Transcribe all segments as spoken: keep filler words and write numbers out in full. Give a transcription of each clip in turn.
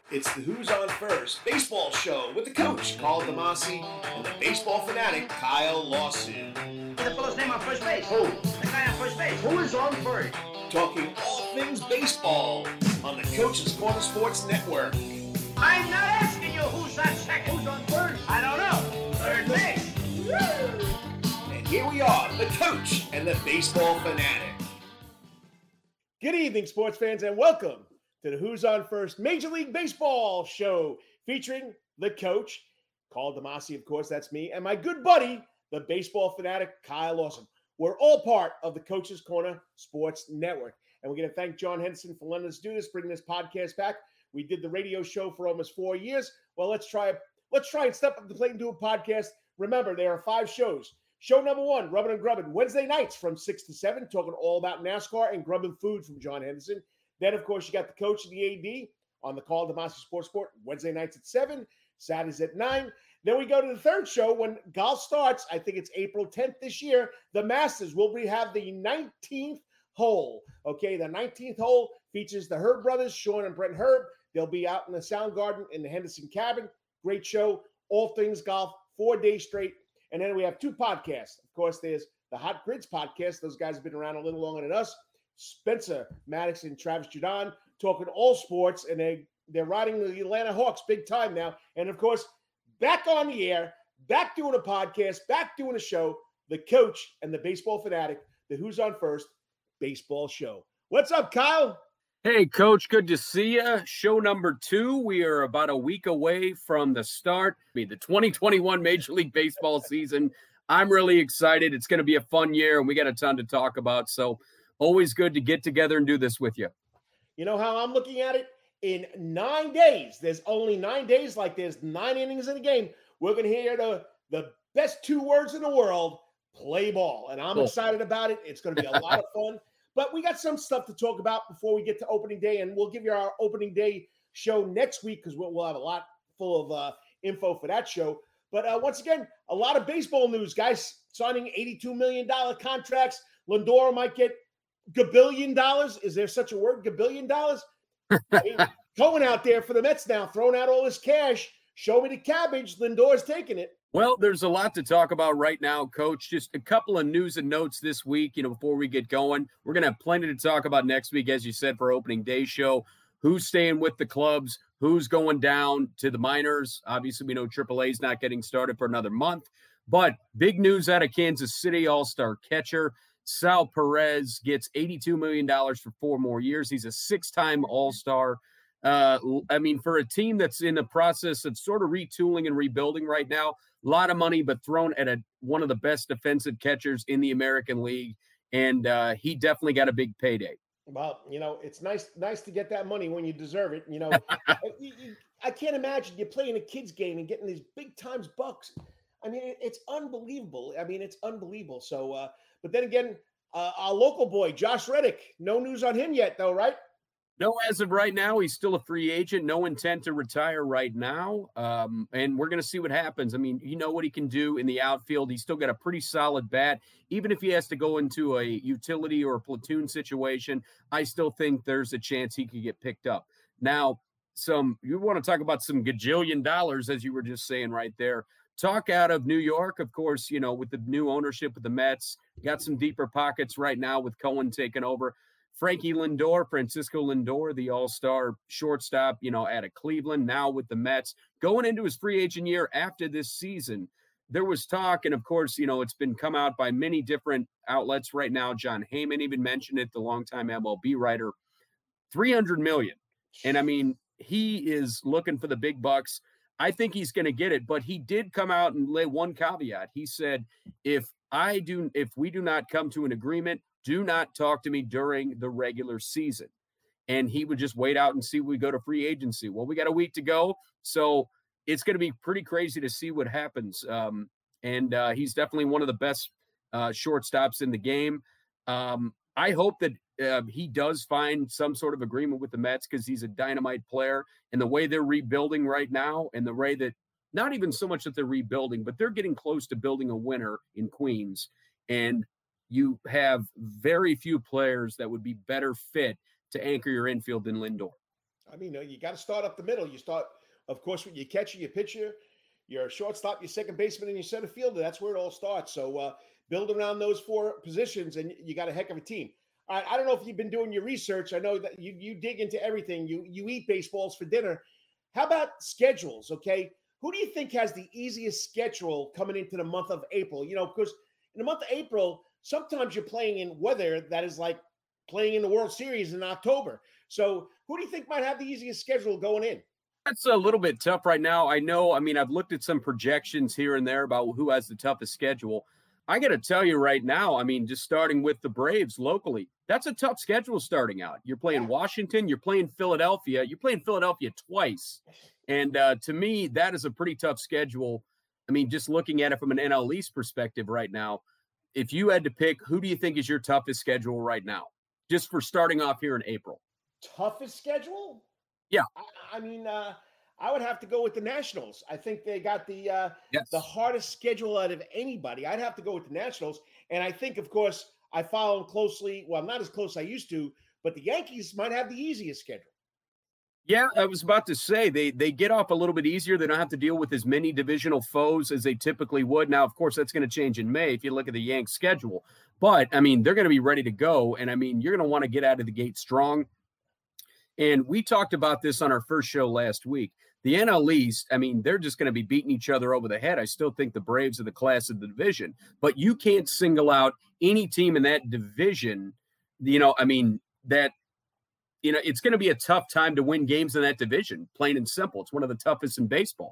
It's the Who's On First baseball show with the coach, Carl Damasi, and the baseball fanatic, Kyle Lawson. The fellow's name on first base. Who? The guy on first base. Who is on first? Talking all things baseball on the Coach's Corner Sports Network. I'm not asking you who's on second. Who's on first? I don't know. Third base. And here we are, the coach and the baseball fanatic. Good evening, sports fans, and welcome to the Who's On First Major League Baseball show featuring the coach, Carl Damasi, of course, that's me, and my good buddy, the baseball fanatic, Kyle Lawson. We're all part of the Coach's Corner Sports Network, and we're going to thank John Henderson for letting us do this, bringing this podcast back. We did the radio show for almost four years. Well, let's try let's try and step up the plate and do a podcast. Remember, there are five shows. Show number one, Rubbin' and Grubbin', Wednesday nights from six to seven, talking all about NASCAR and grubbin' food from John Henderson. Then, of course, you got the coach and the A D on the Carl Damasi Sports Sport, Wednesday nights at seven, Saturdays at nine. Then we go to the third show when golf starts. I think it's April tenth this year. The Masters will be have the nineteenth hole. Okay, the nineteenth hole features the Herb brothers, Sean and Brent Herb. They'll be out in the Sound Garden in the Henderson cabin. Great show, all things golf, four days straight. And then we have two podcasts. Of course, there's the Hot Grids podcast. Those guys have been around a little longer than us. Spencer Maddox and Travis Judon talking all sports, and they, they're riding the Atlanta Hawks big time now. And, of course, back on the air, back doing a podcast, back doing a show, the coach and the baseball fanatic, the Who's On First baseball show. What's up, Kyle? Hey, Coach, good to see you. Show number two. We are about a week away from the start, I mean, the twenty twenty-one Major League Baseball season. I'm really excited. It's going to be a fun year, and we got a ton to talk about. So always good to get together and do this with you. You know how I'm looking at it? In nine days, there's only nine days, like there's nine innings in a game. We're going to hear the, the best two words in the world, play ball. And I'm Cool. excited about it. It's going to be a lot of fun. But we got some stuff to talk about before we get to opening day, and we'll give you our opening day show next week because we'll, we'll have a lot full of uh, info for that show. But uh, once again, a lot of baseball news. Guys signing eighty-two million dollars contracts. Lindor might get gabillion dollars. Is there such a word, gabillion dollars? I mean, going out there for the Mets now, throwing out all this cash. Show me the cabbage. Lindor's taking it. Well, there's a lot to talk about right now, Coach. Just a couple of news and notes this week, you know, before we get going. We're going to have plenty to talk about next week, as you said, for opening day show. Who's staying with the clubs? Who's going down to the minors? Obviously, we know triple A is not getting started for another month. But big news out of Kansas City, all-star catcher Sal Perez gets eighty-two million dollars for four more years. He's a six-time all-star. Uh, I mean, for a team that's in the process of sort of retooling and rebuilding right now, a lot of money, but thrown at a, one of the best defensive catchers in the American League. And uh, he definitely got a big payday. Well, you know, it's nice nice to get that money when you deserve it. You know, you, you, I can't imagine you playing a kid's game and getting these big times bucks. I mean, it, it's unbelievable. I mean, it's unbelievable. So, uh, but then again, uh, our local boy, Josh Reddick, no news on him yet, though, right? No, as of right now, he's still a free agent. No intent to retire right now. Um, and we're going to see what happens. I mean, you know what he can do in the outfield. He's still got a pretty solid bat. Even if he has to go into a utility or a platoon situation, I still think there's a chance he could get picked up. Now, some you want to talk about some gajillion dollars, as you were just saying right there. Talk out of New York, of course, you know, with the new ownership with the Mets. Got some deeper pockets right now with Cohen taking over. Frankie Lindor, Francisco Lindor, the all-star shortstop, you know, out of Cleveland, now with the Mets, going into his free agent year after this season. There was talk, and of course, you know, it's been come out by many different outlets right now. John Heyman even mentioned it, the longtime M L B writer, three hundred million dollars. And I mean, he is looking for the big bucks. I think he's going to get it, but he did come out and lay one caveat. He said, if I do, if we do not come to an agreement, do not talk to me during the regular season. And he would just wait out and see when we go to free agency. Well, we got a week to go. So it's going to be pretty crazy to see what happens. Um, and uh, he's definitely one of the best uh, shortstops in the game. Um, I hope that uh, he does find some sort of agreement with the Mets because he's a dynamite player. And the way they're rebuilding right now and the way that not even so much that they're rebuilding, but they're getting close to building a winner in Queens. And you have very few players that would be better fit to anchor your infield than Lindor. I mean, uh, you got to start up the middle. You start, of course, with your catcher, your pitcher, your shortstop, your second baseman, and your center fielder. That's where it all starts. So uh, build around those four positions, and you got a heck of a team. All right, I don't know if you've been doing your research. I know that you you dig into everything. You you eat baseballs for dinner. How about schedules? Okay, who do you think has the easiest schedule coming into the month of April? You know, because in the month of April, sometimes you're playing in weather that is like playing in the World Series in October. So who do you think might have the easiest schedule going in? That's a little bit tough right now. I know, I mean, I've looked at some projections here and there about who has the toughest schedule. I got to tell you right now, I mean, just starting with the Braves locally, that's a tough schedule starting out. You're playing Washington, you're playing Philadelphia, you're playing Philadelphia twice. And uh, to me, that is a pretty tough schedule. I mean, just looking at it from an N L East perspective right now, if you had to pick, who do you think is your toughest schedule right now, just for starting off here in April? Toughest schedule? Yeah. I, I mean, uh, I would have to go with the Nationals. I think they got the uh, yes. the hardest schedule out of anybody. I'd have to go with the Nationals. And I think, of course, I follow them closely. Well, not as close as I used to, but the Yankees might have the easiest schedule. Yeah, I was about to say they they get off a little bit easier. They don't have to deal with as many divisional foes as they typically would. Now, of course, that's going to change in May if you look at the Yanks schedule. But, I mean, they're going to be ready to go. And, I mean, you're going to want to get out of the gate strong. And we talked about this on our first show last week. The N L East, I mean, they're just going to be beating each other over the head. I still think the Braves are the class of the division. But you can't single out any team in that division, you know, I mean, that, you know, it's going to be a tough time to win games in that division, plain and simple. It's one of the toughest in baseball.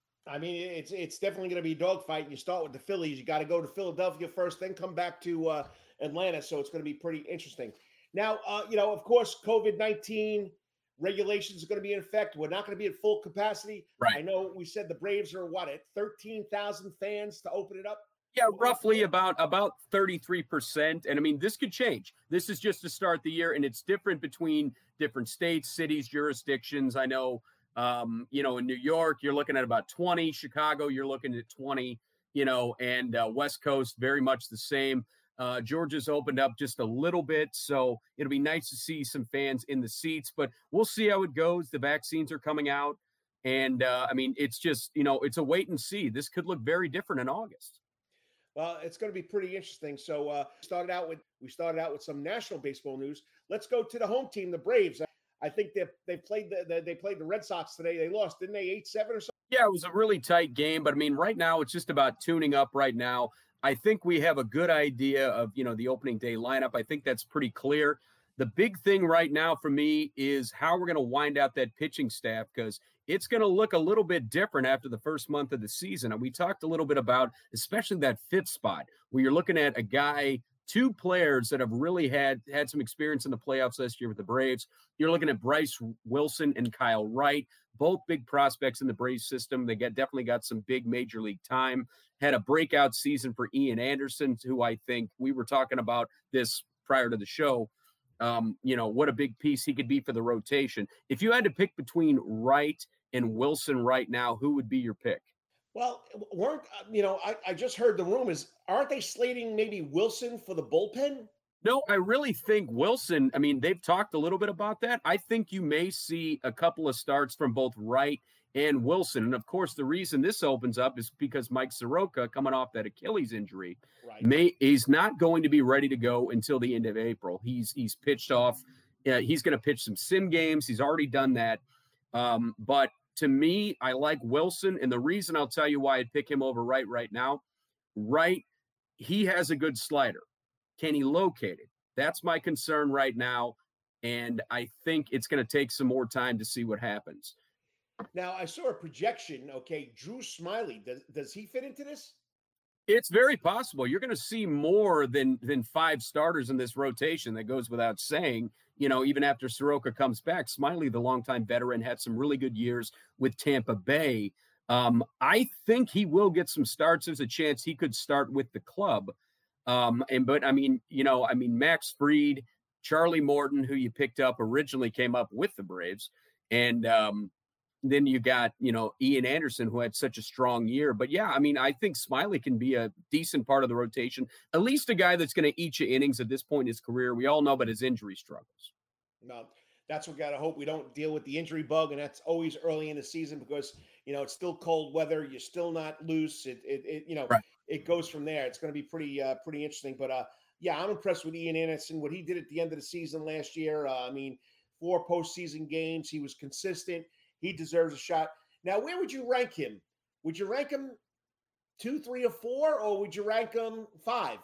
I mean, it's it's definitely going to be a dogfight. You start with the Phillies. You got to go to Philadelphia first, then come back to uh, Atlanta. So it's going to be pretty interesting. Now, uh, you know, of course, COVID nineteen regulations are going to be in effect. We're not going to be at full capacity. Right. I know we said the Braves are, what, at thirteen thousand fans to open it up? Yeah, roughly about about thirty-three percent. And I mean, this could change. This is just to start the year, and it's different between different states, cities, jurisdictions. I know, um, you know, in New York, you're looking at about twenty. Chicago, you're looking at twenty, you know, and uh, West Coast, very much the same. Uh, Georgia's opened up just a little bit, so it'll be nice to see some fans in the seats, but we'll see how it goes. The vaccines are coming out, and, uh, I mean, it's just, you know, it's a wait and see. This could look very different in August. Well, it's going to be pretty interesting. So uh, started out with we started out with some national baseball news. Let's go to the home team, the Braves. I think they they played the, the they played the Red Sox today. They lost, didn't they? eight seven or something? Yeah, it was a really tight game, but I mean, right now it's just about tuning up right now. I think we have a good idea of, you know, the opening day lineup. I think that's pretty clear. The big thing right now for me is how we're going to wind out that pitching staff, because it's going to look a little bit different after the first month of the season. And we talked a little bit about, especially that fifth spot, where you're looking at a guy, two players that have really had, had some experience in the playoffs last year with the Braves. You're looking at Bryce Wilson and Kyle Wright, both big prospects in the Braves system. They get definitely got some big major league time. Had a breakout season for Ian Anderson, who I think we were talking about this prior to the show. Um, you know, what a big piece he could be for the rotation. If you had to pick between Wright and Wilson right now, who would be your pick? Well, weren't, you know, I, I just heard the rumors. Aren't they slating maybe Wilson for the bullpen? No, I really think Wilson, I mean, they've talked a little bit about that. I think you may see a couple of starts from both Wright and Wilson. And of course, the reason this opens up is because Mike Soroka, coming off that Achilles injury, right. may he's not going to be ready to go until the end of April. He's he's pitched off. Uh, he's going to pitch some sim games. He's already done that. Um, but to me, I like Wilson. And the reason I'll tell you why I'd pick him over Wright right now, Wright, he has a good slider. Can he locate it? That's my concern right now. And I think it's going to take some more time to see what happens. Now, I saw a projection. Okay, Drew Smyly, does does he fit into this? It's very possible. You're going to see more than than five starters in this rotation. That goes without saying. You know, even after Soroka comes back, Smyly, the longtime veteran, had some really good years with Tampa Bay. Um, I think he will get some starts. There's a chance he could start with the club. Um, and but I mean, you know, I mean, Max Fried, Charlie Morton, who you picked up originally, came up with the Braves, and um, then you got, you know, Ian Anderson, who had such a strong year. But yeah, I mean, I think Smyly can be a decent part of the rotation, at least a guy that's going to eat you innings at this point in his career. We all know about his injury struggles. No, That's what we got to hope we don't deal with the injury bug, and that's always early in the season because you know it's still cold weather. You're still not loose. It, it, it you know, Right. it goes from there. It's going to be pretty, uh, pretty interesting. But uh, yeah, I'm impressed with Ian Anderson. What he did at the end of the season last year. Uh, I mean, four postseason games. He was consistent. He deserves a shot. Now, where would you rank him? Would you rank him two, three, or four, or would you rank him five?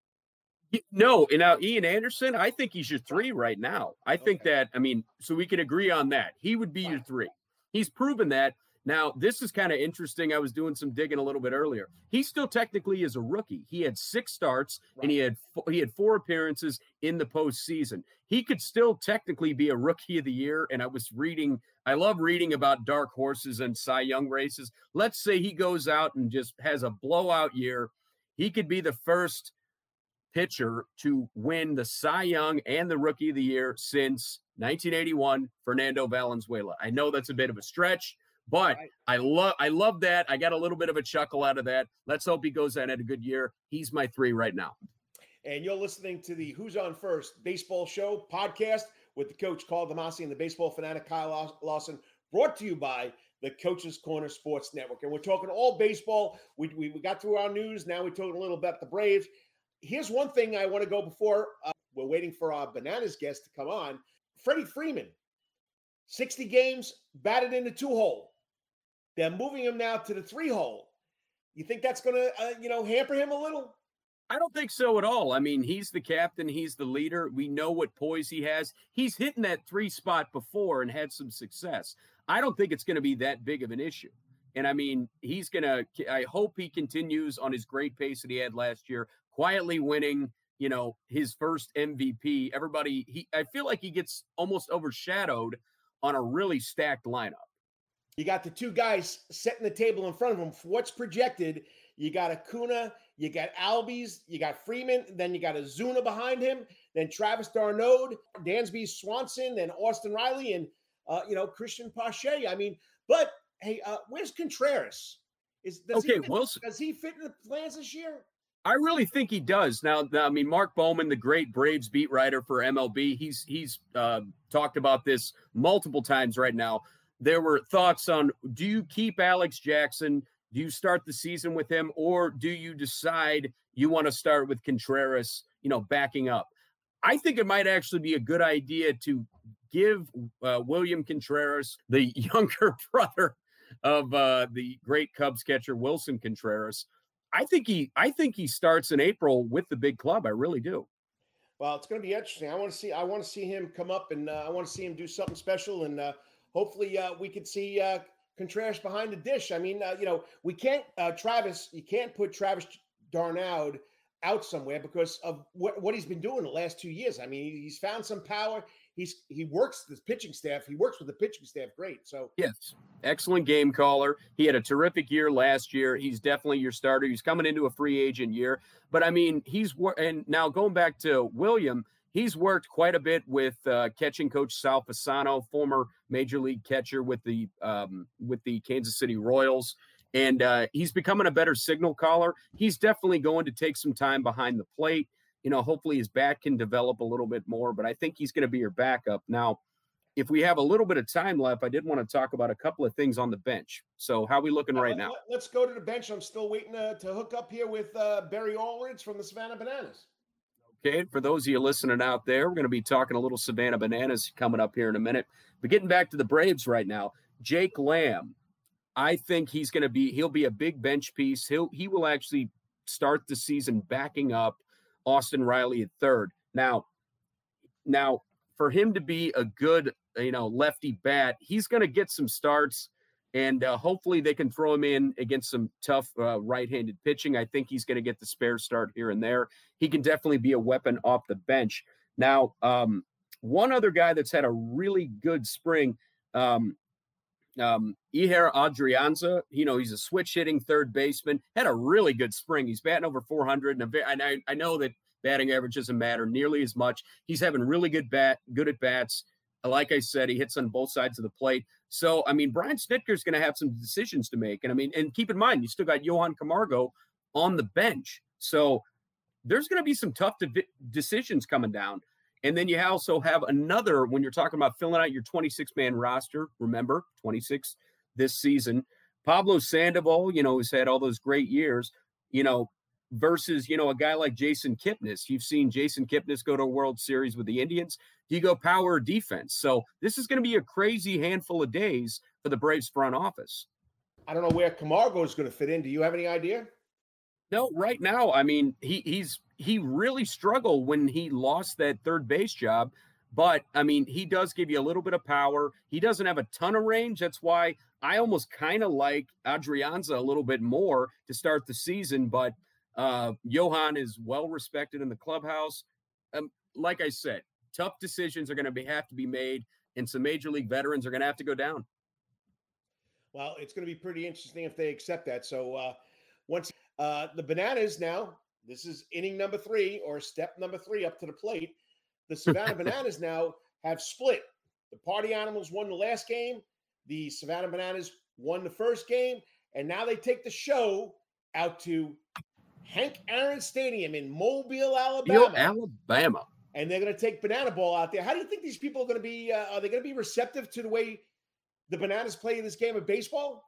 No, and now Ian Anderson, I think he's your three right now. I think Okay. that, I mean, so we can agree on that. He would be your three. He's proven that. Now, this is kind of interesting. I was doing some digging a little bit earlier. He still technically is a rookie. He had six starts Right. and he had he had four appearances in the postseason. He could still technically be a rookie of the year. And I was reading, I love reading about dark horses and Cy Young races. Let's say he goes out and just has a blowout year. He could be the first pitcher to win the Cy Young and the Rookie of the Year since nineteen eighty-one, Fernando Valenzuela. I know that's a bit of a stretch, but Right. I love I love that. I got a little bit of a chuckle out of that. Let's hope he goes out and had a good year. He's my three right now. And you're listening to the Who's On First baseball show podcast with the coach Carl Damasi and the baseball fanatic Kyle Lawson, brought to you by the Coach's Corner Sports Network. And we're talking all baseball. We, we, we got through our news. Now we're talking a little about the Braves. Here's one thing I want to go before uh, we're waiting for our Bananas guest to come on. Freddie Freeman, sixty games, batted in the two hole. They're moving him now to the three hole. You think that's going to, uh, you know, hamper him a little? I don't think so at all. I mean, he's the captain. He's the leader. We know what poise he has. He's hitting that three spot before and had some success. I don't think it's going to be that big of an issue. And I mean, he's going to, I hope he continues on his great pace that he had last year, quietly winning, you know, his first M V P. Everybody, he, I feel like he gets almost overshadowed on a really stacked lineup. You got the two guys setting the table in front of him for what's projected. You got Acuna, you got Albies, you got Freeman, then you got Ozuna behind him, then Travis d'Arnaud, Dansby Swanson, then Austin Riley, and, uh, you know, Christian Pache. I mean, but, hey, uh, where's Contreras? Is does Okay, he fit, Wilson. Does he fit in the plans this year? I really think he does. Now, I mean, Mark Bowman, the great Braves beat writer for M L B, he's he's uh, talked about this multiple times right now. There were thoughts on, do you keep Alex Jackson? Do you start the season with him? Or do you decide you want to start with Contreras, you know, backing up? I think it might actually be a good idea to give uh, William Contreras, the younger brother of uh, the great Cubs catcher, Wilson Contreras. I think he, I think he starts in April with the big club. I really do. Well, it's going to be interesting. I want to see. I want to see him come up, and uh, I want to see him do something special. And uh, hopefully, uh, we could see uh, Contreras behind the dish. I mean, uh, you know, we can't. Uh, Travis, you can't put Travis d'Arnaud out somewhere because of what, what he's been doing the last two years. I mean, he's found some power. He's he works the pitching staff. He works with the pitching staff great. So yes, excellent game caller. He had a terrific year last year. He's definitely your starter. He's coming into a free agent year. But I mean, he's and now going back to William, he's worked quite a bit with uh, catching coach Sal Fasano, former major league catcher with the um, with the Kansas City Royals. And uh, he's becoming a better signal caller. He's definitely going to take some time behind the plate. You know, hopefully his bat can develop a little bit more, but I think he's going to be your backup. Now, if we have a little bit of time left, I did want to talk about a couple of things on the bench. So how are we looking right let, now? Let, let's go to the bench. I'm still waiting to, to hook up here with uh, Barry Aldridge from the Savannah Bananas. Okay, for those of you listening out there, we're going to be talking a little Savannah Bananas coming up here in a minute. But getting back to the Braves right now, Jake Lamb, I think he's going to be, he'll be a big bench piece. He'll, he will actually start the season backing up Austin Riley at third. Now, now for him to be a good, you know, lefty bat, he's going to get some starts, and uh, hopefully they can throw him in against some tough uh, right-handed pitching. I think he's going to get the spare start here and there. He can definitely be a weapon off the bench. Now, um, one other guy that's had a really good spring, um, um, Iher Adrianza, you know, he's a switch hitting third baseman, had a really good spring. He's batting over four hundred. And, and I, I know that batting average doesn't matter nearly as much. He's having really good bat, good at bats. Like I said, he hits on both sides of the plate. So, I mean, Brian Snitker's going to have some decisions to make. And I mean, and keep in mind, you still got Johan Camargo on the bench. So there's going to be some tough de- decisions coming down. And then you also have another, when you're talking about filling out your twenty-six man roster, remember, twenty-six this season, Pablo Sandoval, you know, who's had all those great years, you know, versus, you know, a guy like Jason Kipnis. You've seen Jason Kipnis go to a World Series with the Indians. Do you go power or defense? So this is going to be a crazy handful of days for the Braves front office. I don't know where Camargo is going to fit in. Do you have any idea? No, right now, I mean, he he's he really struggled when he lost that third base job. But, I mean, he does give you a little bit of power. He doesn't have a ton of range. That's why I almost kind of like Adrianza a little bit more to start the season. But uh, Johan is well-respected in the clubhouse. Um, like I said, tough decisions are going to be have to be made, and some major league veterans are going to have to go down. Well, it's going to be pretty interesting if they accept that. So uh, once uh, the Bananas now, this is inning number three or step number three up to the plate. The Savannah Bananas now have split. The Party Animals won the last game. The Savannah Bananas won the first game. And now they take the show out to Hank Aaron Stadium in Mobile, Alabama. Alabama. And they're going to take Banana Ball out there. How do you think these people are going to be? Uh, are they going to be receptive to the way the Bananas play this game of baseball?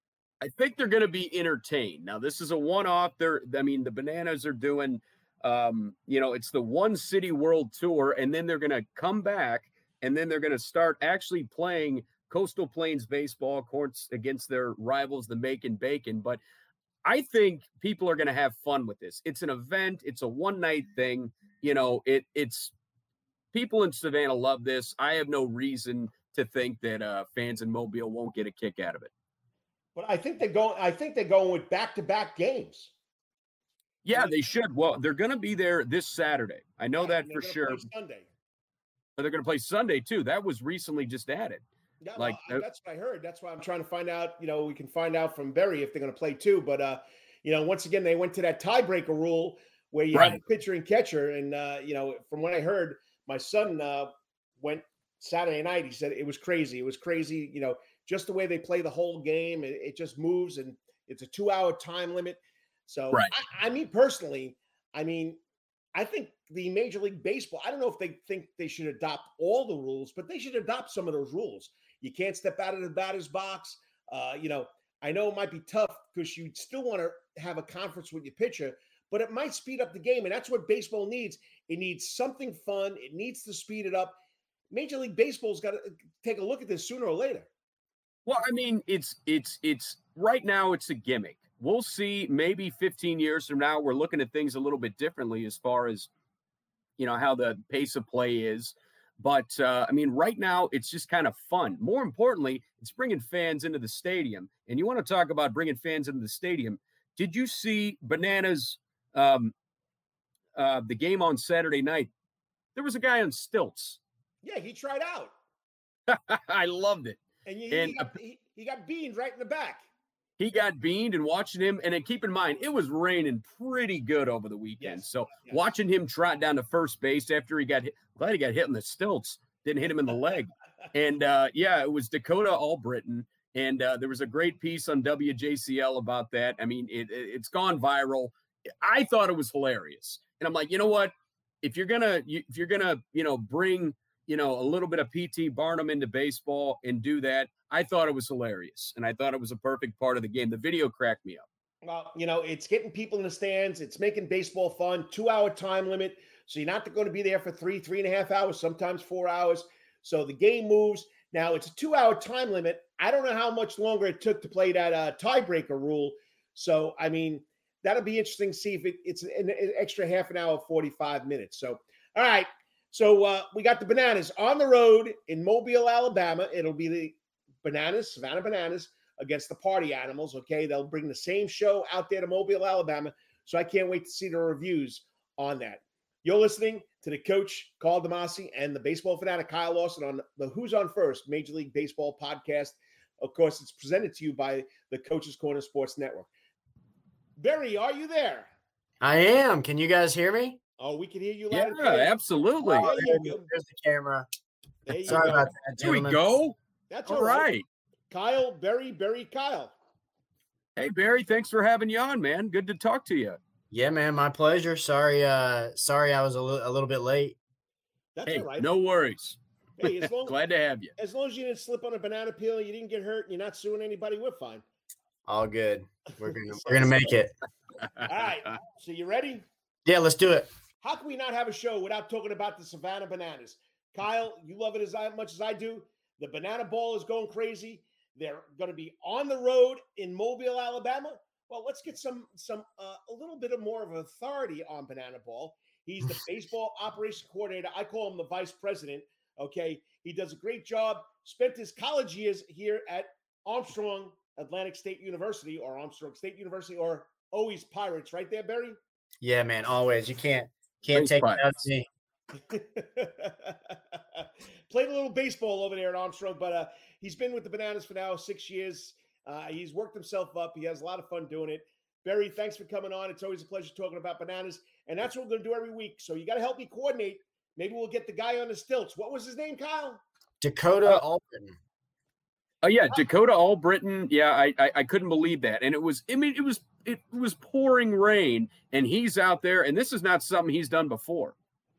I think they're going to be entertained. Now, this is a one-off. They're, I mean, the Bananas are doing, um, you know, it's the One City World Tour, and then they're going to come back, and then they're going to start actually playing Coastal Plains baseball courts against their rivals, the Macon Bacon. But I think people are going to have fun with this. It's an event. It's a one-night thing. You know, it it's people in Savannah love this. I have no reason to think that uh, fans in Mobile won't get a kick out of it. But I think they're going. I think they're going with back-to-back games. Yeah, they should. Well, they're going to be there this Saturday. I know Yeah, that for sure. Sunday. But they're going to play Sunday too. That was recently just added. Yeah, like well, that's what I heard. That's why I'm trying to find out. You know, we can find out from Berry if they're going to play too. But uh, you know, once again, they went to that tiebreaker rule where you Right. have a pitcher and catcher. And uh, you know, from what I heard, my son uh, went Saturday night. He said it was crazy. It was crazy. You know, just the way they play the whole game. It, it just moves, and it's a two-hour time limit. So, Right. I, I mean, personally, I mean, I think the Major League Baseball, I don't know if they think they should adopt all the rules, but they should adopt some of those rules. You can't step out of the batter's box. Uh, you know, I know it might be tough because you still want to have a conference with your pitcher, but it might speed up the game. And that's what baseball needs. It needs something fun. It needs to speed it up. Major League Baseball's got to take a look at this sooner or later. Well, I mean, it's it's it's right now it's a gimmick. We'll see. Maybe fifteen years from now, we're looking at things a little bit differently as far as, you know, how the pace of play is. But, uh, I mean, right now, it's just kind of fun. More importantly, it's bringing fans into the stadium. And you want to talk about bringing fans into the stadium. Did you see Bananas, um, uh, the game on Saturday night? There was a guy on stilts. Yeah, he tried out. I loved it. And, he, And, he, got, he, he got beamed right in the back. He got beamed, and watching him, and then keep in mind, it was raining pretty good over the weekend. Yes, so yes. watching him trot down to first base after he got hit, glad he got hit in the stilts, didn't hit him in the leg. And, uh, yeah, it was Dakota Albritton, and uh, there was a great piece on W J C L about that. I mean, it, it, it's gone viral. I thought it was hilarious. And I'm like, you know what? If you're going to, if you're going to, you know, bring, you know, a little bit of P T Barnum into baseball and do that, I thought it was hilarious. And I thought it was a perfect part of the game. The video cracked me up. Well, you know, it's getting people in the stands. It's making baseball fun. Two-hour time limit. So you're not going to be there for three, three and a half hours, sometimes four hours. So the game moves. Now, it's a two-hour time limit. I don't know how much longer it took to play that uh, tiebreaker rule. So, I mean, that'll be interesting to see if it, it's an, an extra half an hour, forty-five minutes. So, all right. So uh, we got the Bananas on the road in Mobile, Alabama. It'll be the Bananas, Savannah Bananas, against the Party Animals. Okay, they'll bring the same show out there to Mobile, Alabama. So I can't wait to see the reviews on that. You're listening to the coach, Carl Damasi, and the baseball fanatic, Kyle Lawson, on the Who's On First Major League Baseball podcast. Of course, it's presented to you by the Coach's Corner Sports Network. Barry, are you there? I am. Can you guys hear me? Oh, we can hear you loud Yeah, and clear. absolutely. Oh, there you go. There's the camera. There you Sorry go. about that, Here we gentlemen. go. That's All right. Kyle, Barry, Barry, Kyle. Hey, Barry, thanks for having you on, man. Good to talk to you. Yeah, man, my pleasure. Sorry, uh, sorry I was a, li- a little bit late. That's Hey, all right. no worries. Hey, as long, Glad to have you. as long as you didn't slip on a banana peel, you didn't get hurt, and you're not suing anybody, we're fine. All good. We're gonna we're gonna make it. All right. So you ready? Yeah, let's do it. How can we not have a show without talking about the Savannah Bananas? Kyle, you love it as I, much as I do. The Banana Ball is going crazy. They're going to be on the road in Mobile, Alabama. Well, let's get some some uh, a little bit of more of authority on Banana Ball. He's the baseball operations coordinator. I call him the vice president. Okay, he does a great job. Spent his college years here at Armstrong Atlantic State University, or Armstrong State University, or always Pirates, right there, Barry. Yeah, man. Always. You can't can't Race take it Pirates. out of me. Played a little baseball over there at Armstrong, but uh, he's been with the Bananas for now six years. Uh, he's worked himself up. He has a lot of fun doing it. Barry, thanks for coming on. It's always a pleasure talking about bananas, and that's what we're going to do every week. So you got to help me coordinate. Maybe we'll get the guy on the stilts. What was his name, Kyle? Dakota Uh, Albritton. Oh yeah, Dakota Albritton. Yeah, I, I I couldn't believe that, and it was. I mean, it was it was pouring rain, and he's out there, and this is not something he's done before.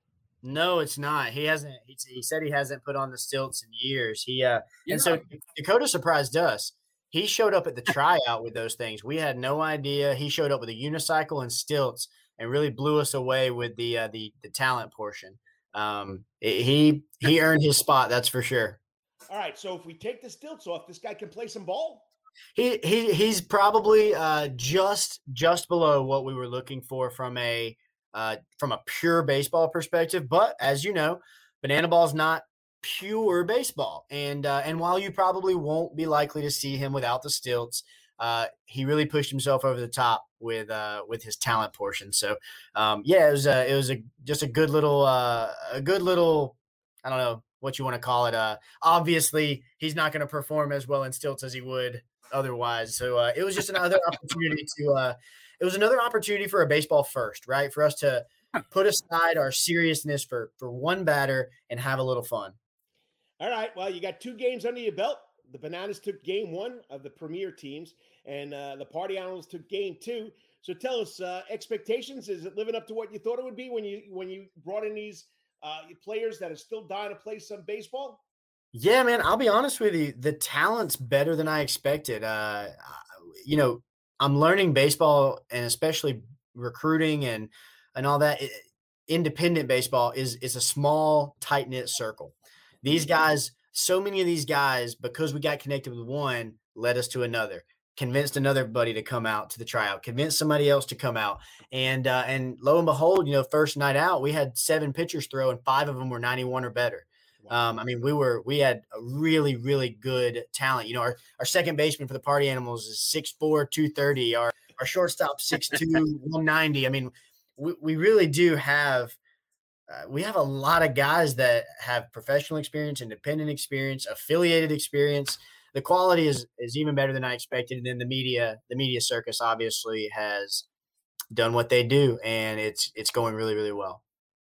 No, it's not. He hasn't. He, he said he hasn't put on the stilts in years. He uh, Yeah. and so Dakota surprised us. He showed up at the tryout with those things. We had no idea. He showed up with a unicycle and stilts and really blew us away with the uh, the the talent portion. Um, he he earned his spot. That's for sure. All right. So if we take the stilts off, this guy can play some ball. He he he's probably uh, just just below what we were looking for from a uh, from a pure baseball perspective. But as you know, banana ball is not pure baseball, and uh, and while you probably won't be likely to see him without the stilts, uh, he really pushed himself over the top with uh, with his talent portion. So um, yeah, it was a, it was a just a good little uh, a good little I don't know what you want to call it. Uh, obviously, he's not going to perform as well in stilts as he would otherwise. So uh, it was just another opportunity to uh, it was another opportunity for a baseball first, right? For us to put aside our seriousness for for one batter and have a little fun. All right. Well, you got two games under your belt. The Bananas took game one of the premier teams, and uh, the Party Animals took game two. So tell us, uh, expectations. Is it living up to what you thought it would be when you when you brought in these uh, players that are still dying to play some baseball? Yeah, man, I'll be honest with you. The talent's better than I expected. Uh, you know, I'm learning baseball, and especially recruiting and and all that. It, independent baseball is is a small, tight knit circle. These guys, so many of these guys, because we got connected with one, led us to another. Convinced another buddy to come out to the tryout. Convinced somebody else to come out, and uh, and lo and behold, you know, first night out, we had seven pitchers throw, and five of them were ninety-one or better. Um, I mean, we were we had a really, really good talent. You know, our, our second baseman for the Party Animals is six four, two thirty. Our our shortstop six two, one ninety. I mean, we, we really do have uh, we have a lot of guys that have professional experience, independent experience, affiliated experience. The quality is is even better than I expected. And then the media, the media circus obviously has done what they do, and it's it's going really, really well.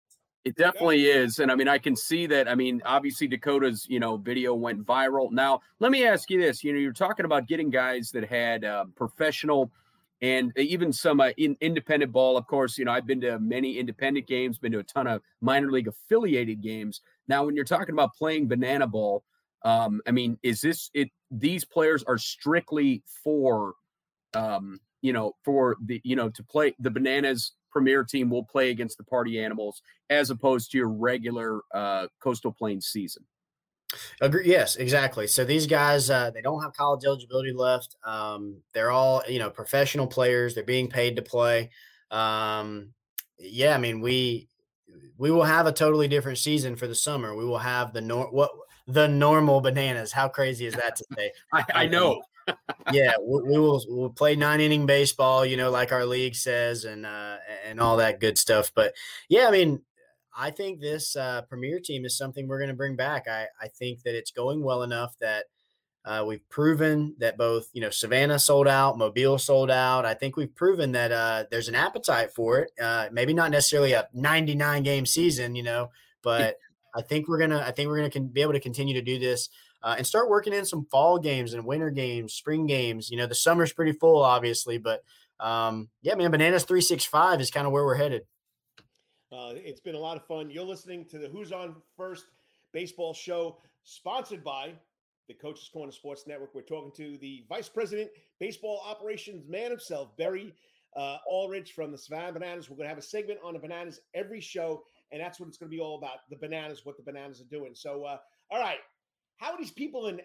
It definitely is. And I mean, I can see that. I mean, obviously Dakota's, you know, video went viral. Now, let me ask you this. You know, you're talking about getting guys that had uh, professional and even some uh, in, independent ball. Of course, you know, I've been to many independent games, been to a ton of minor league affiliated games. Now, when you're talking about playing banana ball, um, I mean, is this it? These players are strictly for, um, you know, for the, you know, to play the Bananas premier team will play against the Party Animals as opposed to your regular uh, Coastal Plains season. Agree. Yes, exactly. So these guys, uh, they don't have college eligibility left. Um, they're all, you know, professional players. They're being paid to play. Um, yeah, I mean, we we will have a totally different season for the summer. We will have the nor what the normal Bananas. How crazy is that to say? I, I know. Yeah, we, we will we'll play nine inning baseball, you know, like our league says, and uh, and all that good stuff. But yeah, I mean, I think this uh, premier team is something we're going to bring back. I, I think that it's going well enough that uh, we've proven that both, you know, Savannah sold out, Mobile sold out. I think we've proven that uh, there's an appetite for it. Uh, maybe not necessarily a ninety-nine game season, you know, but I think we're gonna I think we're gonna be able to continue to do this. Uh, and start working in some fall games and winter games, spring games. You know, the summer's pretty full, obviously, but um, yeah, man, Bananas three sixty-five is kind of where we're headed. Uh, it's been a lot of fun. You're listening to the Who's On First baseball show, sponsored by the Coach's Corner Sports Network. We're talking to the Vice President, Baseball Operations man himself, Barry uh, Ulrich from the Savannah Bananas. We're going to have a segment on the Bananas every show, and that's what it's going to be all about, the Bananas, what the Bananas are doing. So, uh, all right, how are these people in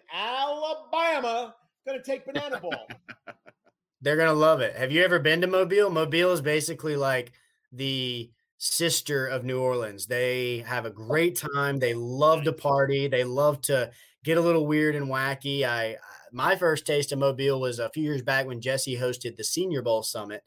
Alabama going to take banana ball? They're going to love it. Have you ever been to Mobile? Mobile is basically like the sister of New Orleans. They have a great time. They love to party. They love to get a little weird and wacky. I my first taste of Mobile was a few years back when Jesse hosted the Senior Bowl Summit.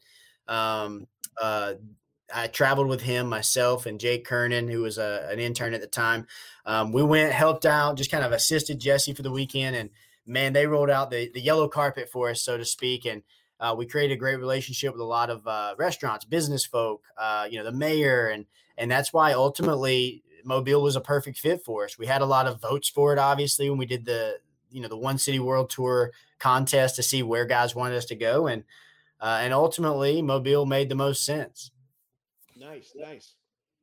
Um, uh, I traveled with him, myself, and Jake Kernan, who was a, an intern at the time. Um, we went, helped out, just kind of assisted Jesse for the weekend, and man, they rolled out the the yellow carpet for us, so to speak, and Uh, we created a great relationship with a lot of uh, restaurants, business folk, uh, you know, the mayor. And, and that's why ultimately Mobile was a perfect fit for us. We had a lot of votes for it, obviously, when we did the, you know, the One City World Tour contest to see where guys wanted us to go. And, uh, and ultimately Mobile made the most sense. Nice, nice.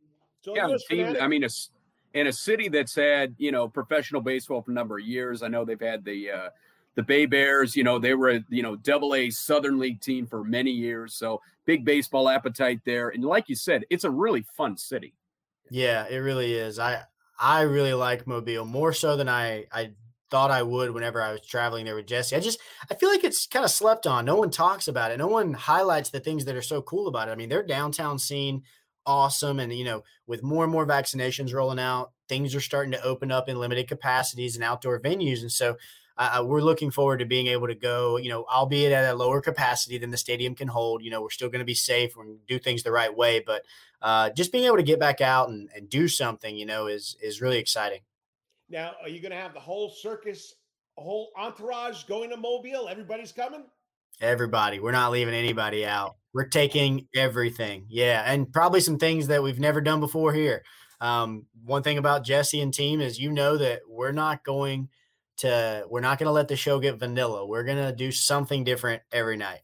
So yeah, the team, I mean, a, in a city that's had, you know, professional baseball for a number of years. I know they've had the, uh, The Bay Bears, you know, they were a, you know, double A Southern League team for many years. So big baseball appetite there. And like you said, it's a really fun city. Yeah, it really is. I, I really like Mobile more so than I, I thought I would whenever I was traveling there with Jesse. I just, I feel like it's kind of slept on. No one talks about it. No one highlights the things that are so cool about it. I mean, their downtown scene, awesome. And, you know, with more and more vaccinations rolling out, things are starting to open up in limited capacities and outdoor venues. And so, Uh, we're looking forward to being able to go, you know, albeit at a lower capacity than the stadium can hold. You know, we're still going to be safe and do things the right way, but uh, just being able to get back out and, and do something, you know, is is really exciting. Now, are you going to have the whole circus, a whole entourage going to Mobile? Everybody's coming? Everybody. We're not leaving anybody out. We're taking everything. Yeah, and probably some things that we've never done before here. Um, one thing about Jesse and team is, you know, that we're not going – to we're not going to let the show get vanilla. We're going to do something different every night.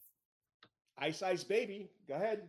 Ice Ice Baby. Go ahead.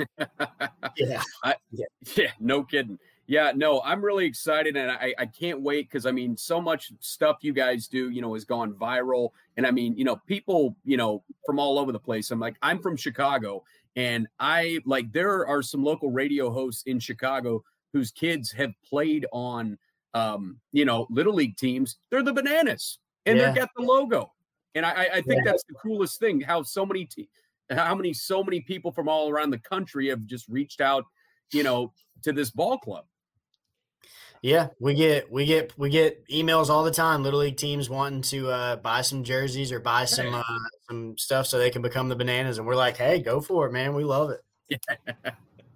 yeah. I, yeah. Yeah. No kidding. Yeah, no, I'm really excited, and I, I can't wait because, I mean, so much stuff you guys do, you know, has gone viral. And, I mean, you know, people, you know, from all over the place. I'm like, I'm from Chicago, and I, like, there are some local radio hosts in Chicago whose kids have played on Um, you know, little league teams. They're the Bananas, and yeah. they've got the logo. And I, I think yeah. that's the coolest thing. How so many, te- how many, so many people from all around the country have just reached out, you know, to this ball club. Yeah, we get we get we get emails all the time. Little league teams wanting to uh, buy some jerseys or buy some uh, some stuff so they can become the Bananas, and we're like, hey, go for it, man. We love it. Yeah.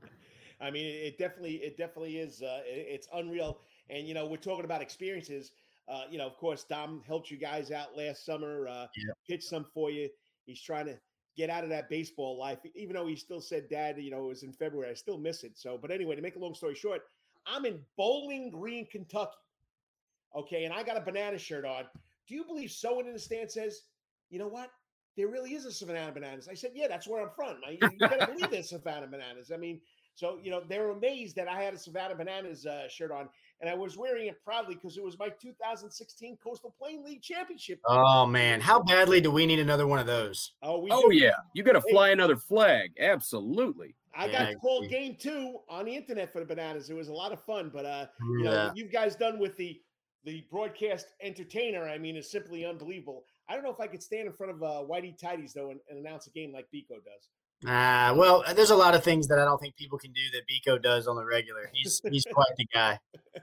I mean, it definitely it definitely is. Uh, it, it's unreal. And, you know, we're talking about experiences. Uh, you know, of course, Dom helped you guys out last summer, uh, yeah. pitched some for you. He's trying to get out of that baseball life, even though he still said, Dad, you know, it was in February. I still miss it. So, but anyway, to make a long story short, I'm in Bowling Green, Kentucky. Okay. And I got a banana shirt on. Do you believe someone in the stand says, you know what? There really is a Savannah Bananas. I said, yeah, that's where I'm from. I, you gotta believe there's Savannah Bananas. I mean, so, you know, they were amazed that I had a Savannah Bananas uh, shirt on. And I was wearing it proudly because it was my two thousand sixteen Coastal Plain League championship. Oh, man. How badly do we need another one of those? Oh, we oh do. yeah. You got to fly hey, another flag. Absolutely. I yeah, got to call game two on the internet for the Bananas. It was a lot of fun. But, uh, you know, yeah. what you guys done with the the broadcast entertainer, I mean, it's simply unbelievable. I don't know if I could stand in front of uh, Whitey Tidies, though, and, and announce a game like Biko does. Uh, well, there's a lot of things that I don't think people can do that Biko does on the regular. He's he's quite the guy.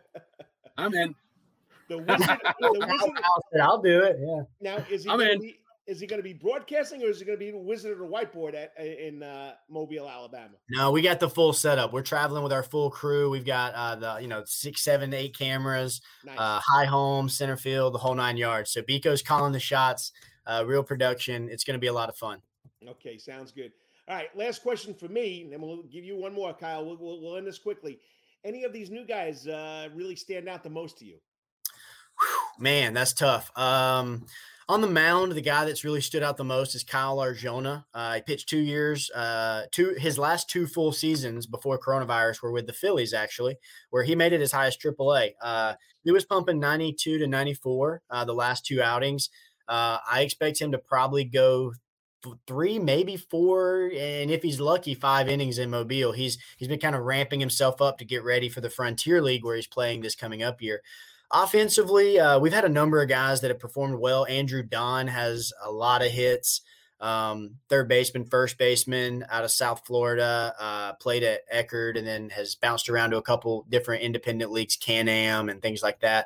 I'm in. The wizard, the wizard. I'll do it. Yeah. Now, is he? I'm in. Be, is he going to be broadcasting, or is he going to be the wizard of the whiteboard at in uh, Mobile, Alabama? No, we got the full setup. We're traveling with our full crew. We've got uh, the you know six, seven, eight cameras, nice. uh, high home, center field, the whole nine yards. So Biko's calling the shots. Uh, real production. It's going to be a lot of fun. Okay, sounds good. All right, last question for me, and then we'll give you one more, Kyle. We'll, we'll, we'll end this quickly. Any of these new guys uh, really stand out the most to you? Man, that's tough. Um, On the mound, the guy that's really stood out the most is Kyle Arjona. Uh, he pitched two years, uh, two his last two full seasons before coronavirus were with the Phillies, actually, where he made it as high as triple A. Uh, he was pumping ninety-two to ninety-four uh, the last two outings. Uh, I expect him to probably go th- three, maybe four, and if he's lucky, five innings in Mobile. He's he's been kind of ramping himself up to get ready for the Frontier League, where he's playing this coming up year. Offensively, uh, we've had a number of guys that have performed well. Andrew Don has a lot of hits. Um, third baseman, first baseman out of South Florida, uh, played at Eckerd and then has bounced around to a couple different independent leagues, Can-Am and things like that.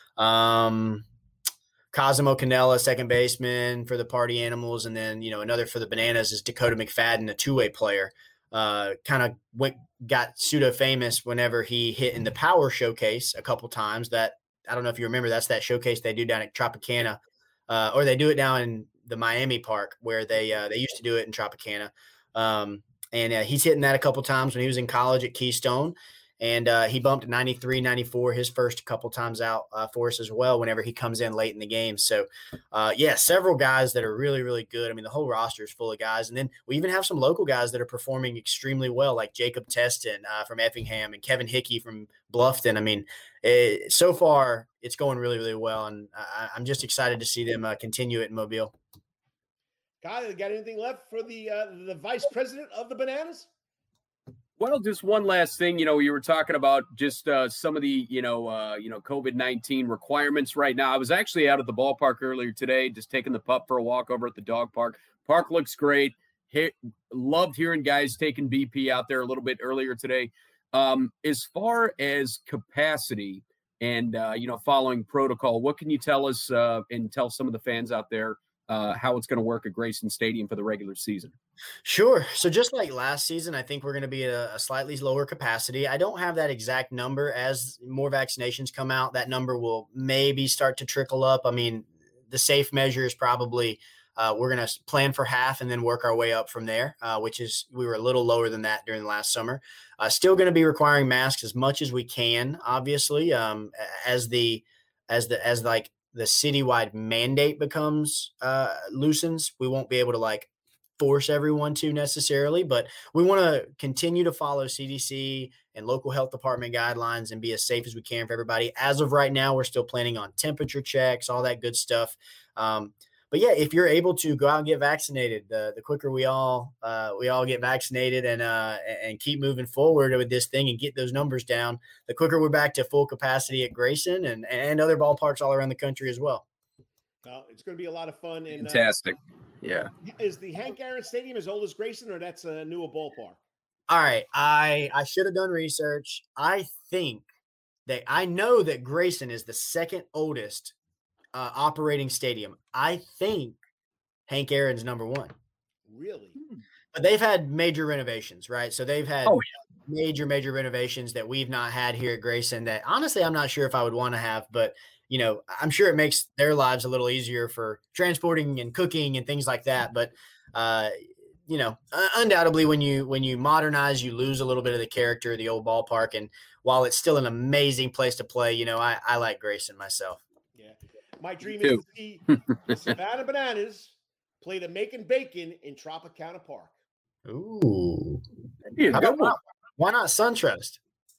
Um, Cosimo Canella, second baseman for the Party Animals. And then, you know, another for the Bananas is Dakota McFadden, a two-way player. Uh, kind of went got pseudo famous whenever he hit in the Power Showcase a couple times. That I don't know if you remember, that's that showcase they do down at Tropicana, uh, or they do it down in the Miami Park where they uh, they used to do it in Tropicana. Um, and uh, he's hitting that a couple times when he was in college at Keystone. And uh, he bumped ninety-three, ninety-four his first couple times out uh, for us as well whenever he comes in late in the game. So, uh, yeah, several guys that are really, really good. I mean, the whole roster is full of guys. And then we even have some local guys that are performing extremely well, like Jacob Teston uh, from Effingham and Kevin Hickey from Bluffton. I mean, it, so far it's going really, really well. And I, I'm just excited to see them uh, continue it in Mobile. Kyle, you got anything left for the uh, the vice president of the Bananas? Well, just one last thing, you know, you were talking about just uh, some of the, you know, uh, you know, COVID nineteen requirements right now. I was actually out at the ballpark earlier today, just taking the pup for a walk over at the dog park. Park looks great. He- loved hearing guys taking B P out there a little bit earlier today. Um, as far as capacity and, uh, you know, following protocol, what can you tell us uh, and tell some of the fans out there uh, how it's going to work at Grayson Stadium for the regular season? Sure. So just like last season, I think we're going to be at a, a slightly lower capacity. I don't have that exact number. As more vaccinations come out, that number will maybe start to trickle up. I mean, the safe measure is probably uh, we're going to plan for half and then work our way up from there, uh, which is we were a little lower than that during the last summer. Uh, still going to be requiring masks as much as we can, obviously, um, as the as the as like the citywide mandate becomes uh, loosens. We won't be able to like force everyone to necessarily, but we want to continue to follow C D C and local health department guidelines and be as safe as we can for everybody. As of right now, we're still planning on temperature checks, all that good stuff. Um, but yeah, if you're able to go out and get vaccinated, the the quicker we all uh, we all get vaccinated and uh, and keep moving forward with this thing and get those numbers down, the quicker we're back to full capacity at Grayson and and other ballparks all around the country as well. Well, it's going to be a lot of fun. And, Fantastic. Uh, yeah. Is the Hank Aaron Stadium as old as Grayson, or that's a newer ballpark? All right. I, I should have done research. I think that I know that Grayson is the second oldest uh, operating stadium. I think Hank Aaron's number one. Really? But they've had major renovations, right? So they've had Oh, major, major renovations that we've not had here at Grayson that honestly I'm not sure if I would want to have, but you know, I'm sure it makes their lives a little easier for transporting and cooking and things like that. But, uh, you know, undoubtedly when you, when you modernize, you lose a little bit of the character of the old ballpark. And while it's still an amazing place to play, you know, I, I like Grayson myself. Yeah. My dream is to see the Savannah Bananas play the Macon Bacon in Tropicana Park. Ooh. Yeah, How about, why, why not SunTrust?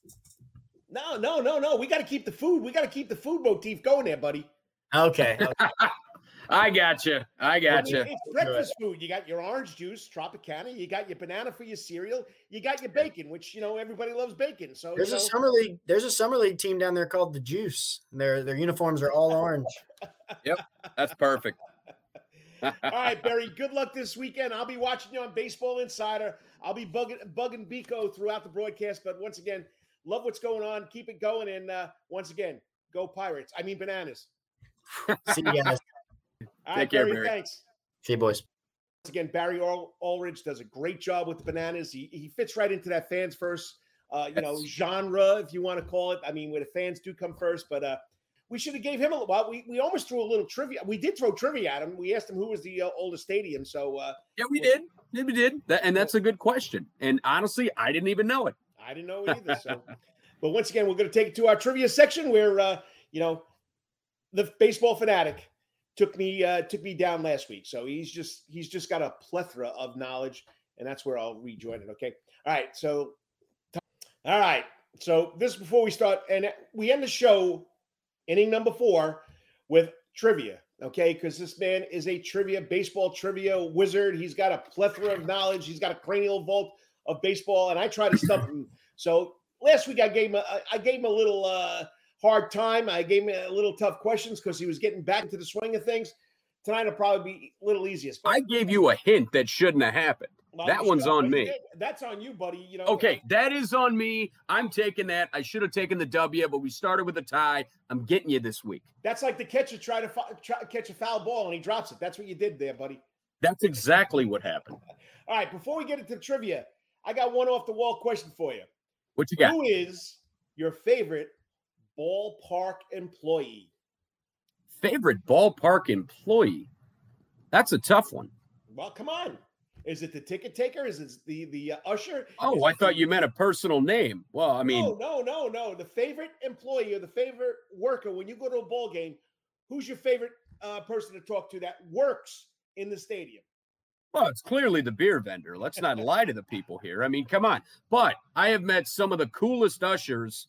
No, no, no, no. We got to keep the food. We got to keep the food motif going there, buddy. Okay. okay. I got you. I got you. I mean, it's breakfast food. You got your orange juice, Tropicana. You got your banana for your cereal. You got your bacon, which, you know, everybody loves bacon. So there's you know, a summer league. There's a summer league team down there called the Juice. Their their uniforms are all orange. Yep, that's perfect. All right, Barry. Good luck this weekend. I'll be watching you on Baseball Insider. I'll be bugging bugging Biko throughout the broadcast. But once again, love what's going on. Keep it going. And uh, once again, go Pirates. I mean, Bananas. See you guys. All Take right, care, Barry, Barry. thanks. See you, boys. Once again, Barry Ul- Ulrich does a great job with the Bananas. He, he fits right into that fans first, uh, you know, Yes. genre, if you want to call it. I mean, where the fans do come first. But uh, we should have gave him a little. Well, we, we almost threw a little trivia. We did throw trivia at him. We asked him who was the uh, oldest stadium. So uh, Yeah, we did. Yeah, we did. That, and that's a good question. And honestly, I didn't even know it. I didn't know either. So, but once again, we're going to take it to our trivia section where, uh, you know, the baseball fanatic took me uh, took me down last week. So he's just he's just got a plethora of knowledge, and that's where I'll rejoin it. Okay. All right. So, all right. So this is before we start, and we end the show, inning number four, with trivia. Okay, because this man is a trivia, baseball trivia wizard. He's got a plethora of knowledge. He's got a cranial vault of baseball, and I try to stump him. So last week I gave him a, I gave him a little uh, hard time. I gave him a little tough questions because he was getting back into the swing of things. Tonight will probably be a little easiest. I gave you a hint that shouldn't have happened. Well, that one's on me. That's on you, buddy. You know. Okay, that is on me. I'm taking that. I should have taken the W, but we started with a tie. I'm getting you this week. That's like the catcher try to fo- try to catch a foul ball and he drops it. That's what you did there, buddy. That's exactly what happened. All right, before we get into trivia, I got one off the wall question for you. What you got? Who is your favorite ballpark employee? Favorite ballpark employee? That's a tough one. Well, come on. Is it the ticket taker? Is it the the uh, usher? Oh, Is I it thought the, you meant a personal name. Well, I mean, no, no, no, no. The favorite employee or the favorite worker when you go to a ball game. Who's your favorite uh, person to talk to that works in the stadium? well, it's clearly the beer vendor. Let's not lie to the people here. I mean, come on. But I have met some of the coolest ushers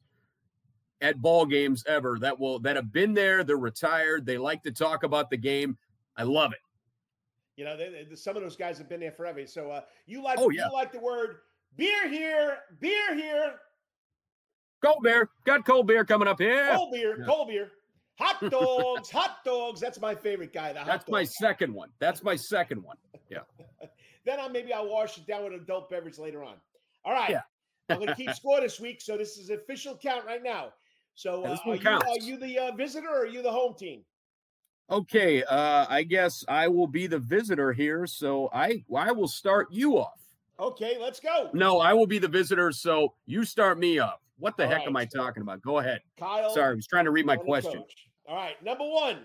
at ball games ever that will that have been there. They're retired. They like to talk about the game. I love it. You know, they, they, some of those guys have been there forever. So uh, you like Oh, yeah. you like the word beer here, beer here, Cold beer. Got cold beer coming up here. cold beer, Yeah. cold beer, hot dogs, hot dogs. That's my favorite guy. The hot That's my dogs. second one. That's my second one. Yeah. Then I'll maybe I'll wash it down with an adult beverage later on. All right. Yeah. I'm going to keep score this week. So this is official count right now. So Yeah, uh, this are, one you, counts. are you the uh, visitor or are you the home team? Okay. Uh, I guess I will be the visitor here. So I I will start you off. Okay, let's go. No, I will be the visitor. So you start me off. What the All heck right. am I talking about? Go ahead. Kyle. Sorry, I was trying to read my on the question. coach. All right, number one.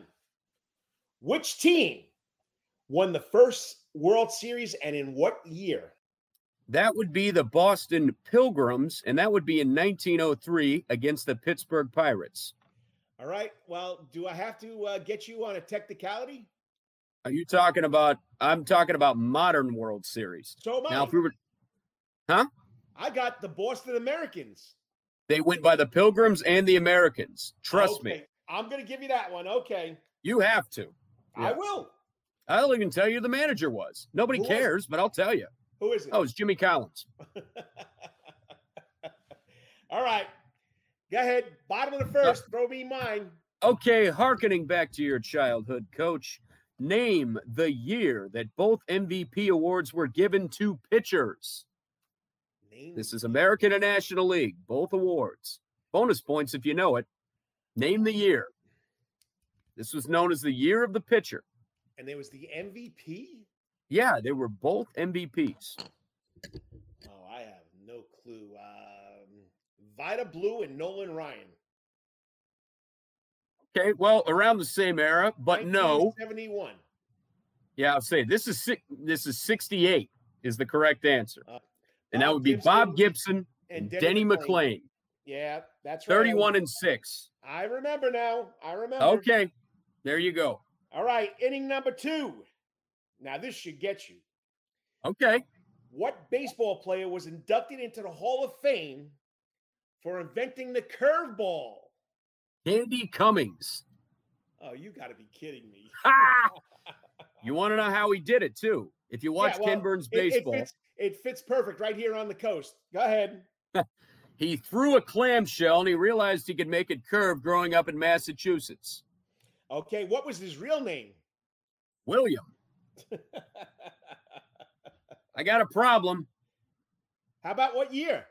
Which team won the first World Series and in what year? That would be the Boston Pilgrims, and that would be in nineteen oh three against the Pittsburgh Pirates. All right. Well, do I have to uh, get you on a technicality? Are you talking about? I'm talking about modern World Series. So am I. Now, if we were, huh? I got the Boston Americans. They went by the Pilgrims and the Americans. Trust me, Okay, I'm going to give you that one. Okay. you have to. I Yeah. will. I'll even tell you the manager was. Nobody Who was it? cares, but I'll tell you. Who is it? Oh, it's Jimmy Collins. All right. Go ahead. Bottom of the first. Throw me mine. Okay, hearkening back to your childhood, coach, name the year that both M V P awards were given to pitchers. Name. This is American and National League, both awards. Bonus points if you know it. Name the year. This was known as the year of the pitcher. And there was the M V P? Yeah, they were both M V Ps. Oh, I have no clue. Um, Vida Blue and Nolan Ryan. Okay, well, around the same era, but no. seventy-one. Yeah, I'll say this is six, this is sixty-eight is the correct answer. Uh, And that Bob would be Gibson Bob Gibson and and Denny Denny McClain. McClain. Yeah, that's right. thirty-one and six. I remember now. I remember. Okay, there you go. All right, inning number two. Now, this should get you. Okay. What baseball player was inducted into the Hall of Fame for inventing the curveball? Andy Cummings. Oh, you got to be kidding me. Ha! You want to know how he did it, too. If you watch Yeah, well, Ken Burns it- it baseball, fits- It fits perfect right here on the coast. Go ahead. he threw a clamshell and he realized he could make it curve growing up in Massachusetts. Okay, what was his real name? William. I got a problem. How about what year?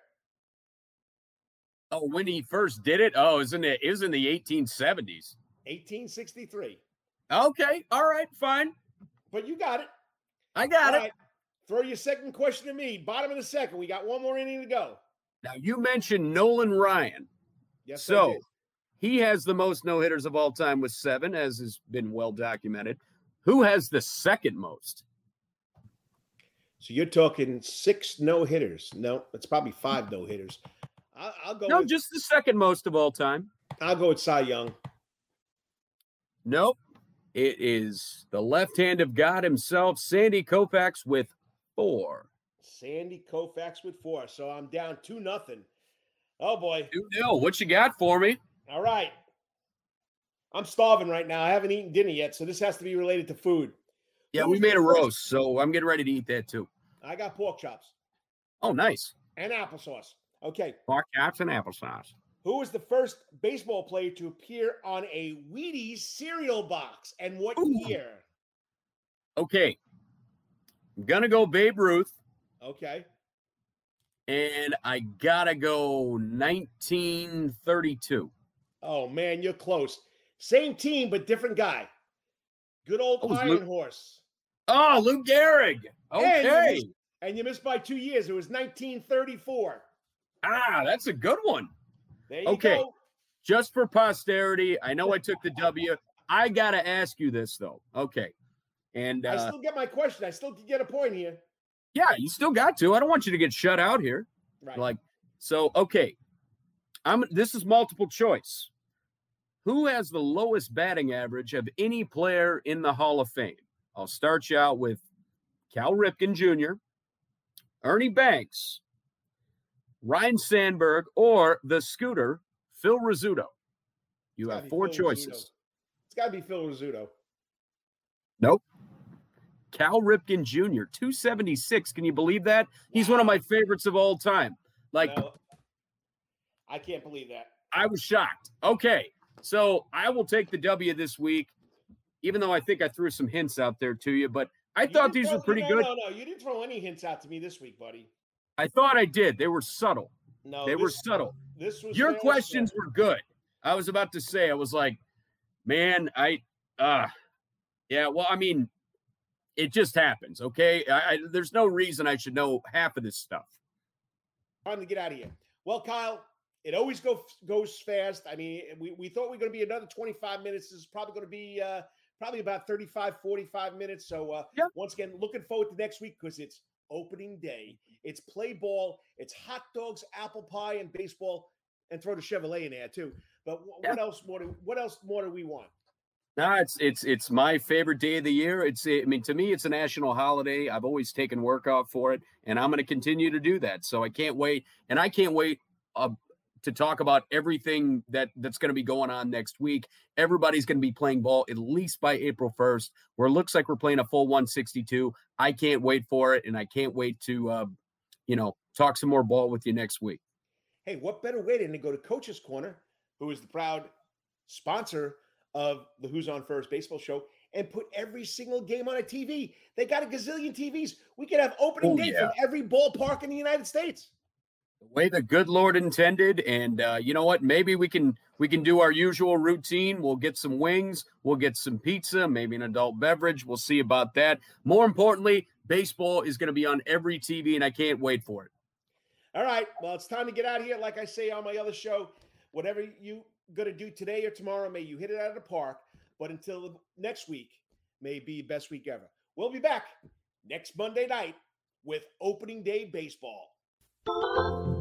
Oh, when he first did it? Oh, it was in the, it was in the eighteen seventies. eighteen sixty-three. Okay. All right. Fine. But you got it. I got All it. right, throw your second question to me. Bottom of the second. We got one more inning to go. Now, you mentioned Nolan Ryan. Yes, I So did. he has the most no-hitters of all time with seven, as has been well documented. Who has the second most? So you're talking six no hitters. No, it's probably five no hitters. I'll, I'll go. No, with, just the second most of all time. I'll go with Cy Young. Nope. It is the left hand of God himself, Sandy Koufax, with four. Sandy Koufax with four. So I'm down two nothing. Oh boy. two nil. What you got for me? All right. I'm starving right now. I haven't eaten dinner yet, so this has to be related to food. Yeah, Who's we made the a first- roast, so I'm getting ready to eat that too. I got pork chops Oh, nice. and applesauce. Okay. Pork chops and applesauce. Who was the first baseball player to appear on a Wheaties cereal box and what Ooh. year? Okay. I'm going to go Babe Ruth, Okay. and I got to go nineteen thirty-two. Oh, man, you're close. Same team, but different guy. Good old Oh, it was Iron Luke- Horse. Oh, Lou Gehrig. And Okay. you, missed, and you missed by two years. It was nineteen thirty-four. Ah, that's a good one. There you Okay. go. Just for posterity, I know I took the W. I got to ask you this, though. Okay. And I uh, still get my question. I still can get a point here. yeah, you still got to. I don't want you to get shut out here. Right. Like, so, okay. I'm. This is multiple choice. Who has the lowest batting average of any player in the Hall of Fame? I'll start you out with Cal Ripken Junior, Ernie Banks, Ryan Sandberg, or the Scooter, Phil Rizzuto. You It's have gotta be four Phil choices. Rizzuto. It's got to be Phil Rizzuto. Nope. Cal Ripken Junior, two seventy-six. Can you believe that? He's one of my favorites of all time. Like, No, I can't believe that. I was shocked. Okay. So I will take the W this week, even though I think I threw some hints out there to you, but I You thought didn't these throw- were pretty no, good. No, no, you didn't throw any hints out to me this week, buddy. I thought I did. They were subtle. No, They were this- subtle. This was Your fairly questions simple. were good. I was about to say, I was like, man, I, uh, yeah, well, I mean, it just happens, okay? I, I, there's no reason I should know half of this stuff. Time to get out of here. Well, Kyle, it always go, goes fast. I mean, we, we thought we were going to be another twenty-five minutes. This is probably going to be uh, probably about thirty-five, forty-five minutes. So uh, Yeah. once again, looking forward to next week because it's opening day. It's play ball. It's hot dogs, apple pie, and baseball, and throw the Chevrolet in there too. But w- Yeah. what else more? Do, what else more do we want? No, it's it's it's my favorite day of the year. It's I mean to me it's a national holiday. I've always taken work off for it, and I'm going to continue to do that. So I can't wait, and I can't wait uh, to talk about everything that that's going to be going on next week. Everybody's going to be playing ball at least by April first, where it looks like we're playing a full one sixty-two. I can't wait for it, and I can't wait to uh, you know talk some more ball with you next week. Hey, what better way than to go to Coach's Corner, who is the proud sponsor of the Who's on First baseball show, and put every single game on a T V. They got a gazillion T Vs. We could have opening Oh, day yeah. from every ballpark in the United States. The way the good Lord intended, and uh, you know what? Maybe we can we can do our usual routine. We'll get some wings, we'll get some pizza, maybe an adult beverage. We'll see about that. More importantly, baseball is going to be on every T V, and I can't wait for it. All right. Well, it's time to get out of here. Like I say on my other show, whatever you going to do today or tomorrow, may you hit it out of the park. But until next week, may it be your best week ever. We'll be back next Monday night with opening day baseball.